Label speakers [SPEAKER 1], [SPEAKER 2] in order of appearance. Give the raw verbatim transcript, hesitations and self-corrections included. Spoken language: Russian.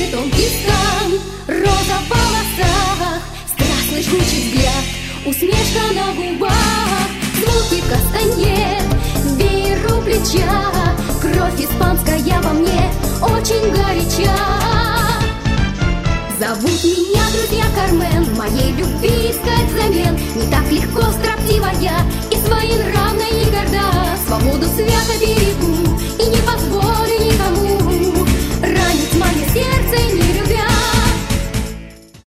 [SPEAKER 1] тонкий стан, роза в волосах, страстный жгучий взгляд, усмешка на губах, звуки кастаньет, веер у плеча, кровь испанская во мне очень горяча. Зовут меня друзья Кармен, моей любви искать взамен не так легко, строптивая и своенравная